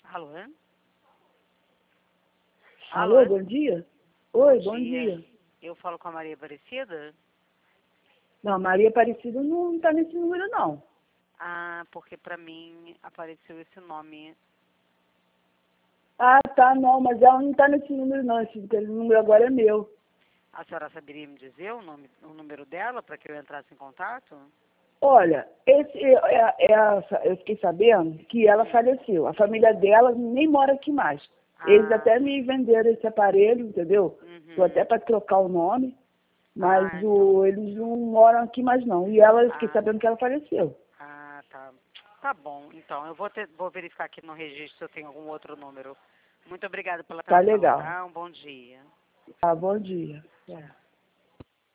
Alô? Alô, bom dia? Oi, bom dia. Eu falo com a Maria Aparecida? Não, Maria Aparecida não está nesse número, não. Ah, porque pra mim apareceu esse nome. Ah, tá, não, mas ela não está nesse número, não. Esse número agora é meu. A senhora saberia me dizer o número dela para que eu entrasse em contato? Olha, eu fiquei sabendo que ela faleceu. A família dela nem mora aqui mais. Eles até me venderam esse aparelho, entendeu? Tô até para trocar o nome, mas Então. eles não moram aqui mais, não. E ela, eu fiquei sabendo que ela faleceu. Ah, tá. Tá bom, então. Eu vou verificar aqui no registro se eu tenho algum outro número. Muito obrigada pela Tá atenção, legal. tá? Um bom dia. Tá, bom dia. Tchau.